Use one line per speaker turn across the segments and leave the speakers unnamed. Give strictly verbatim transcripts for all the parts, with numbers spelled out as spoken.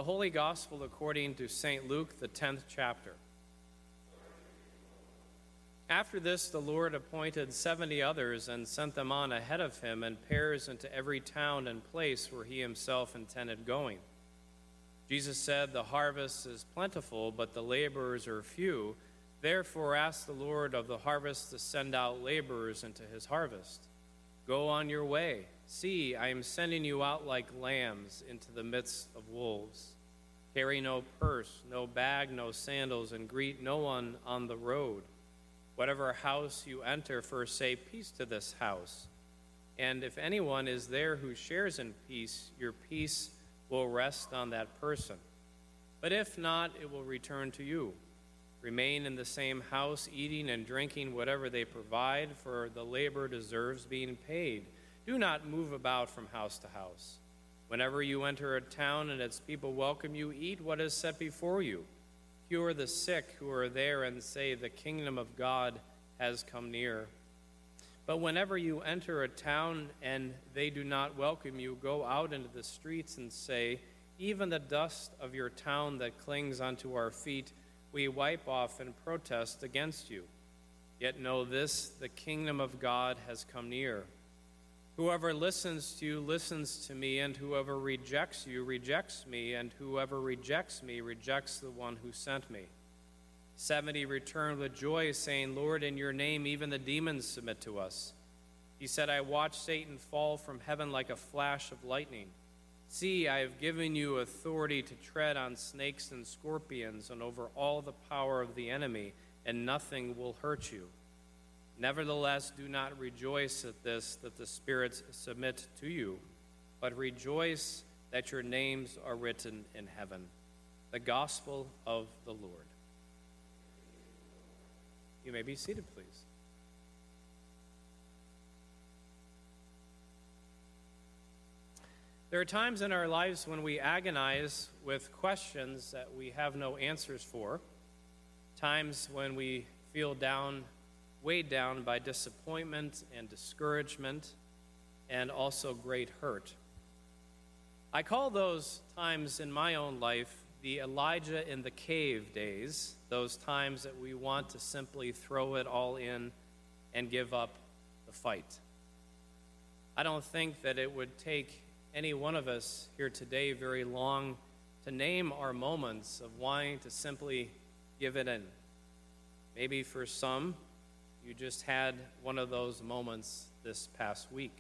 The Holy Gospel according to Saint Luke, the tenth chapter. After this, the Lord appointed seventy others and sent them on ahead of him in pairs into every town and place where he himself intended going. Jesus said, "The harvest is plentiful, but the laborers are few. Therefore ask the Lord of the harvest to send out laborers into his harvest. Go on your way. See, I am sending you out like lambs into the midst of wolves. Carry no purse, no bag, no sandals, and greet no one on the road. Whatever house you enter, first say, 'Peace to this house.' And if anyone is there who shares in peace, your peace will rest on that person. But if not, it will return to you. Remain in the same house, eating and drinking whatever they provide, for the labor deserves being paid. Do not move about from house to house. Whenever you enter a town and its people welcome you, eat what is set before you. Cure the sick who are there and say, 'The kingdom of God has come near.' But whenever you enter a town and they do not welcome you, go out into the streets and say, 'Even the dust of your town that clings onto our feet, we wipe off in protest against you. Yet know this, the kingdom of God has come near. Whoever listens to you listens to me, and whoever rejects you rejects me, and whoever rejects me rejects the one who sent me.' Seventy returned with joy, saying, 'Lord, in your name even the demons submit to us.' He said, 'I watched Satan fall from heaven like a flash of lightning. See, I have given you authority to tread on snakes and scorpions and over all the power of the enemy, and nothing will hurt you. Nevertheless, do not rejoice at this, that the spirits submit to you, but rejoice that your names are written in heaven.'" The Gospel of the Lord. You may be seated, please. There are times in our lives when we agonize with questions that we have no answers for, times when we feel down, weighed down by disappointment and discouragement, and also great hurt. I call those times in my own life the Elijah in the cave days, those times that we want to simply throw it all in and give up the fight. I don't think that it would take any one of us here today very long to name our moments of wanting to simply give it in. Maybe for some, you just had one of those moments this past week.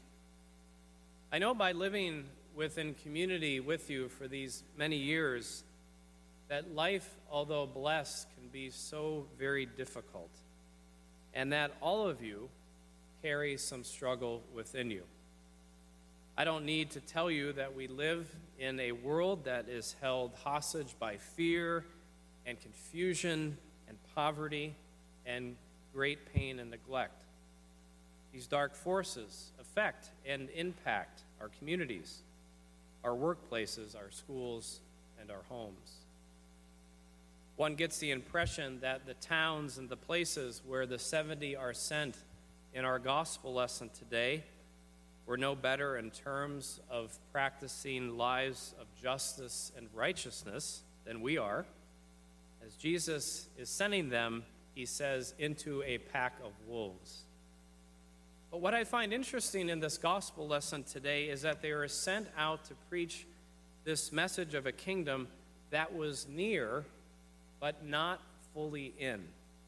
I know by living within community with you for these many years that life, although blessed, can be so very difficult, and that all of you carry some struggle within you. I don't need to tell you that we live in a world that is held hostage by fear and confusion and poverty and great pain and neglect. These dark forces affect and impact our communities, our workplaces, our schools, and our homes. One gets the impression that the towns and the places where the seventy are sent in our gospel lesson today were no better in terms of practicing lives of justice and righteousness than we are. As Jesus is sending them, he says, into a pack of wolves. But what I find interesting in this gospel lesson today is that they are sent out to preach this message of a kingdom that was near, but not fully in.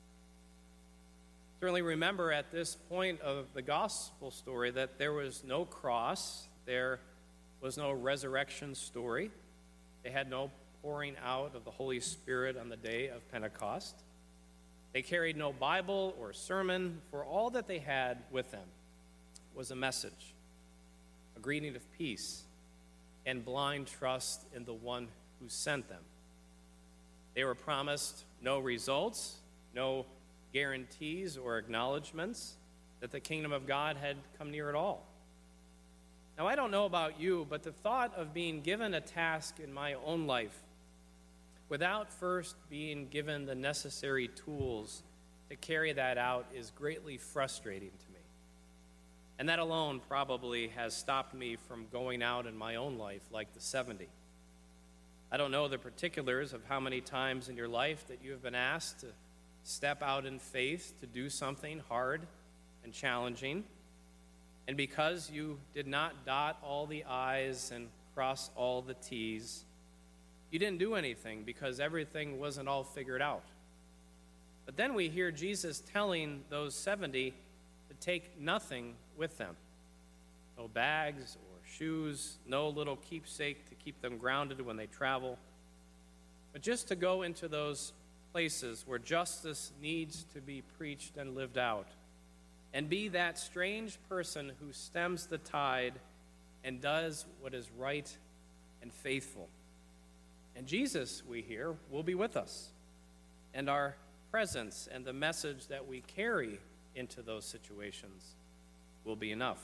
Certainly remember at this point of the gospel story that there was no cross, there was no resurrection story. They had no pouring out of the Holy Spirit on the day of Pentecost. They carried no Bible or sermon, for all that they had with them was a message, a greeting of peace, and blind trust in the one who sent them. They were promised no results, no guarantees or acknowledgments that the kingdom of God had come near at all. Now, I don't know about you, but the thought of being given a task in my own life without first being given the necessary tools to carry that out is greatly frustrating to me. And that alone probably has stopped me from going out in my own life like the seventy. I don't know the particulars of how many times in your life that you have been asked to step out in faith to do something hard and challenging. And because you did not dot all the I's and cross all the T's, you didn't do anything because everything wasn't all figured out. But then we hear Jesus telling those seventy to take nothing with them. No bags or shoes, no little keepsake to keep them grounded when they travel, but just to go into those places where justice needs to be preached and lived out, and be that strange person who stems the tide and does what is right and faithful. And Jesus, we hear, will be with us, and our presence and the message that we carry into those situations will be enough.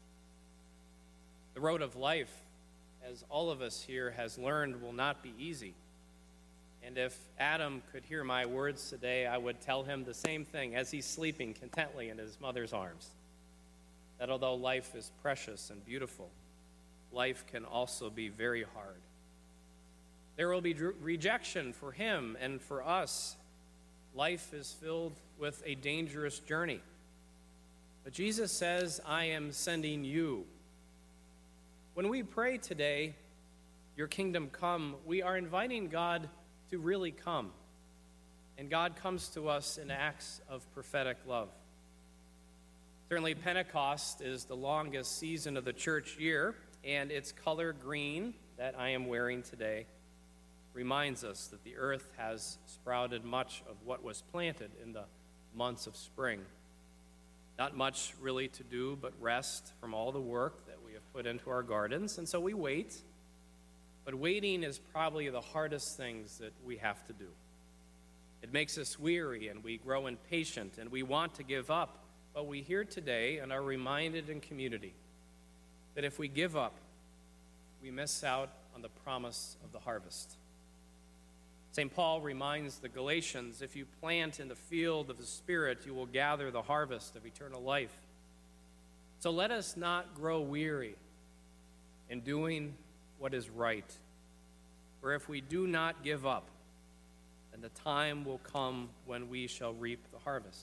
The road of life, as all of us here has learned, will not be easy. And if Adam could hear my words today, I would tell him the same thing as he's sleeping contently in his mother's arms, that although life is precious and beautiful, life can also be very hard. There will be rejection for him and for us. Life is filled with a dangerous journey. But Jesus says, I am sending you. When we pray today, your kingdom come, we are inviting God to really come. And God comes to us in acts of prophetic love. Certainly, Pentecost is the longest season of the church year, and its color green that I am wearing today reminds us that the earth has sprouted much of what was planted in the months of spring. Not much really to do but rest from all the work that we have put into our gardens, and so we wait. But waiting is probably the hardest things that we have to do. It makes us weary, and we grow impatient, and we want to give up. But we hear today and are reminded in community that if we give up, we miss out on the promise of the harvest. Saint Paul reminds the Galatians, if you plant in the field of the Spirit, you will gather the harvest of eternal life. So let us not grow weary in doing what is right. For if we do not give up, then the time will come when we shall reap the harvest.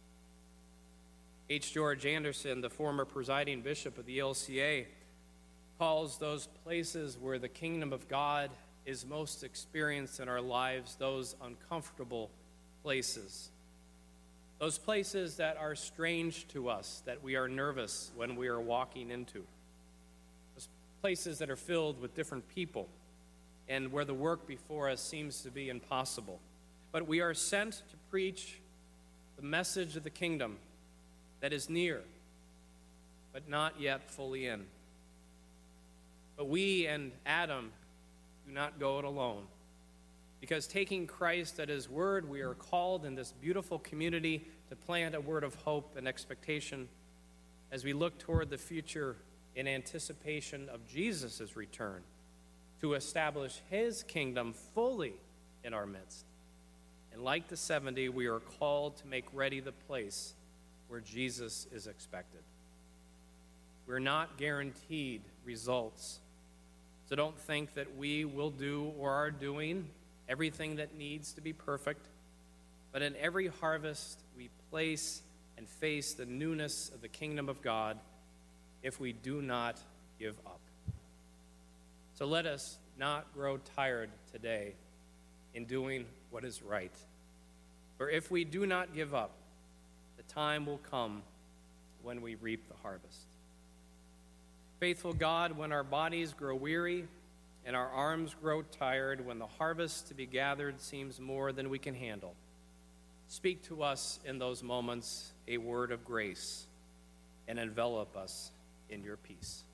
H. George Anderson, the former presiding bishop of the E L C A, calls those places where the kingdom of God is most experienced in our lives those uncomfortable places. Those places that are strange to us, that we are nervous when we are walking into. Those places that are filled with different people and where the work before us seems to be impossible. But we are sent to preach the message of the kingdom that is near, but not yet fully in. But we and Adam do not go it alone. Because taking Christ at his word, we are called in this beautiful community to plant a word of hope and expectation as we look toward the future in anticipation of Jesus' return to establish his kingdom fully in our midst. And like the seventy, we are called to make ready the place where Jesus is expected. We're not guaranteed results. So don't think that we will do or are doing everything that needs to be perfect. But in every harvest, we place and face the newness of the kingdom of God if we do not give up. So let us not grow tired today in doing what is right. For if we do not give up, the time will come when we reap the harvest. Faithful God, when our bodies grow weary and our arms grow tired, when the harvest to be gathered seems more than we can handle, speak to us in those moments a word of grace and envelop us in your peace.